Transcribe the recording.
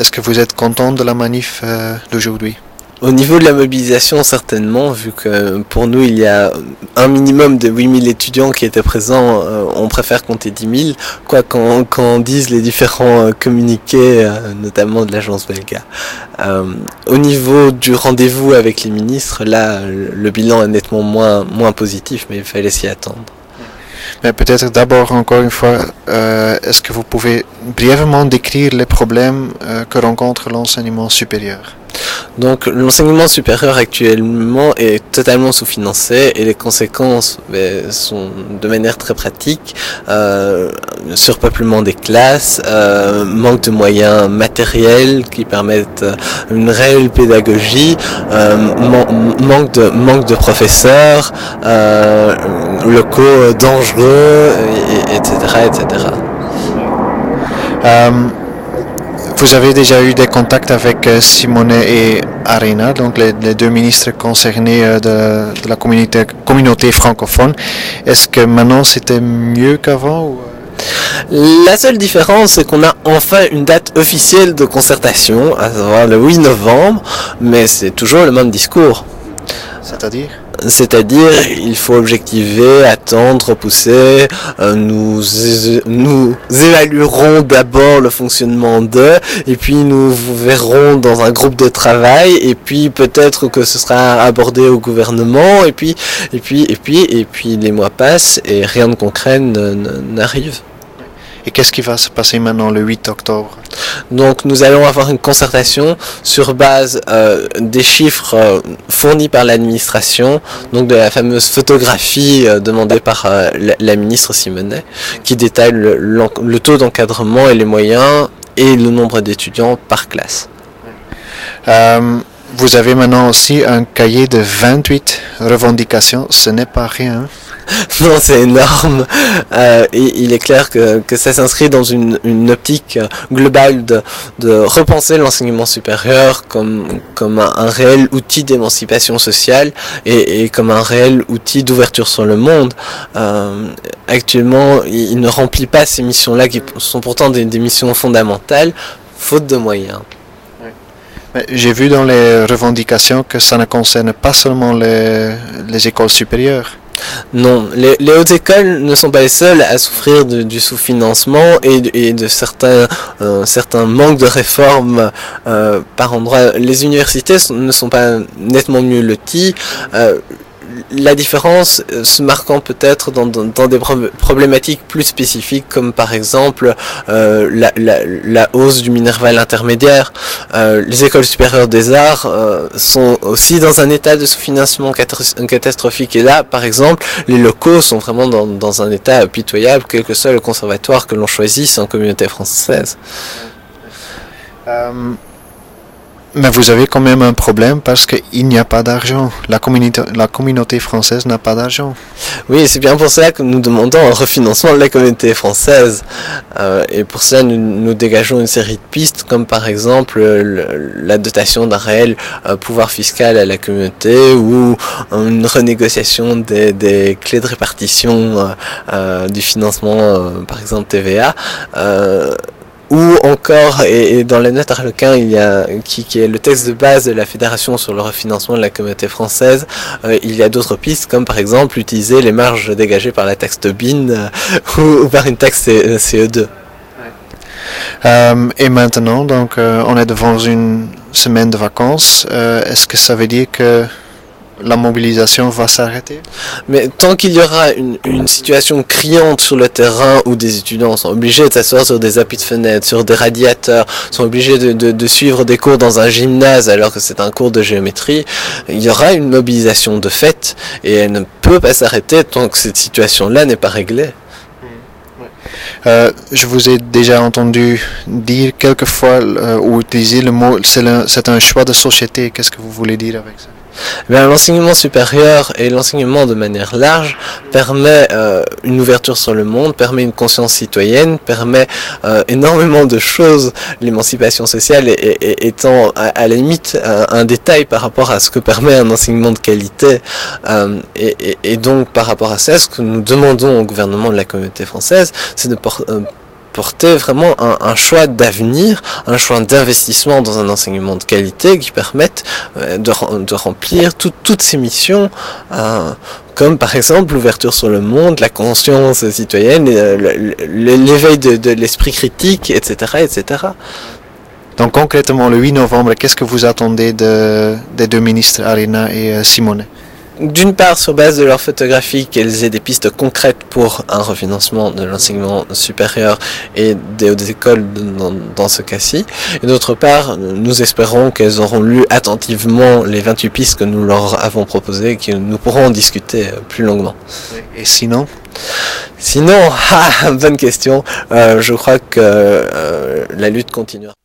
Est-ce que vous êtes content de la manif d'aujourd'hui? Au niveau de la mobilisation, certainement, vu que pour nous, il y a un minimum de 8000 étudiants qui étaient présents, on préfère compter 10 000, quoi qu'en disent les différents communiqués, notamment de l'agence belga. Au niveau du rendez-vous avec les ministres, là, le bilan est nettement moins positif, mais il fallait s'y attendre. Mais peut-être d'abord, encore une fois, est-ce que vous pouvez brièvement décrire les problèmes que rencontre l'enseignement supérieur? Donc l'enseignement supérieur actuellement est totalement sous-financé et les conséquences sont de manière très pratique, surpeuplement des classes, manque de moyens matériels qui permettent une réelle pédagogie, manque de professeurs, locaux dangereux, etc. Vous avez déjà eu des contacts avec Simonet et Arena, donc les deux ministres concernés de la communauté francophone. Est-ce que maintenant c'était mieux qu'avant ou... La seule différence, c'est qu'on a enfin une date officielle de concertation, à savoir le 8 novembre, mais c'est toujours le même discours. C'est-à-dire, il faut objectiver, attendre, repousser, nous évaluerons d'abord le fonctionnement d'eux, et puis nous verrons dans un groupe de travail, et puis peut-être que ce sera abordé au gouvernement, et puis les mois passent, et rien de concret n'arrive. Et qu'est-ce qui va se passer maintenant le 8 octobre? Donc nous allons avoir une concertation sur base des chiffres fournis par l'administration, donc de la fameuse photographie demandée par la ministre Simonet, qui détaille le taux d'encadrement et les moyens et le nombre d'étudiants par classe. Vous avez maintenant aussi un cahier de 28 revendications, ce n'est pas rien. Non, c'est énorme. Et il est clair que ça s'inscrit dans une optique globale de repenser l'enseignement supérieur comme un réel outil d'émancipation sociale et comme un réel outil d'ouverture sur le monde. Actuellement, il ne remplit pas ces missions-là qui sont pourtant des missions fondamentales, faute de moyens. J'ai vu dans les revendications que ça ne concerne pas seulement les écoles supérieures. Non, les hautes écoles ne sont pas les seules à souffrir du sous-financement et de certains manques de réformes par endroits. Les universités ne sont pas nettement mieux loties. La différence se marquant peut-être dans des problématiques plus spécifiques, comme par exemple la hausse du minerval intermédiaire. Les écoles supérieures des arts sont aussi dans un état de sous-financement catastrophique. Et là, par exemple, les locaux sont vraiment dans un état pitoyable, quel que soit le conservatoire que l'on choisisse en communauté française. Mais vous avez quand même un problème parce qu'il n'y a pas d'argent. La communauté française n'a pas d'argent. Oui, c'est bien pour cela que nous demandons un refinancement de la communauté française. Et pour cela, nous dégageons une série de pistes, comme par exemple la dotation d'un réel pouvoir fiscal à la communauté ou une renégociation des clés de répartition du financement, par exemple TVA. Ou encore, et dans la note Arlequin, il y a qui est le texte de base de la Fédération sur le refinancement de la communauté française, il y a d'autres pistes, comme par exemple utiliser les marges dégagées par la taxe Tobin ou par une taxe CO2. Et maintenant, donc, on est devant une semaine de vacances. Est-ce que ça veut dire que la mobilisation va s'arrêter? Mais tant qu'il y aura une situation criante sur le terrain où des étudiants sont obligés de s'asseoir sur des appuis de fenêtre, sur des radiateurs, sont obligés de suivre des cours dans un gymnase alors que c'est un cours de géométrie, il y aura une mobilisation de fait et elle ne peut pas s'arrêter tant que cette situation-là n'est pas réglée. Je vous ai déjà entendu dire quelquefois ou utiliser le mot c'est un choix de société. Qu'est-ce que vous voulez dire avec ça? L'enseignement supérieur et l'enseignement de manière large permet une ouverture sur le monde, permet une conscience citoyenne, permet énormément de choses, l'émancipation sociale étant à la limite un détail par rapport à ce que permet un enseignement de qualité. Et donc par rapport à ça, ce que nous demandons au gouvernement de la communauté française, c'est de porter vraiment un choix d'avenir, un choix d'investissement dans un enseignement de qualité qui permette de remplir toutes ces missions, comme par exemple l'ouverture sur le monde, la conscience citoyenne, l'éveil de l'esprit critique, etc., etc. Donc concrètement, le 8 novembre, qu'est-ce que vous attendez des deux ministres Arena et Simonet? D'une part, sur base de leurs photographies, qu'elles aient des pistes concrètes pour un refinancement de l'enseignement supérieur et des hautes écoles dans ce cas-ci. Et d'autre part, nous espérons qu'elles auront lu attentivement les 28 pistes que nous leur avons proposées et que nous pourrons en discuter plus longuement. Et sinon? Sinon, bonne question. Je crois que la lutte continuera.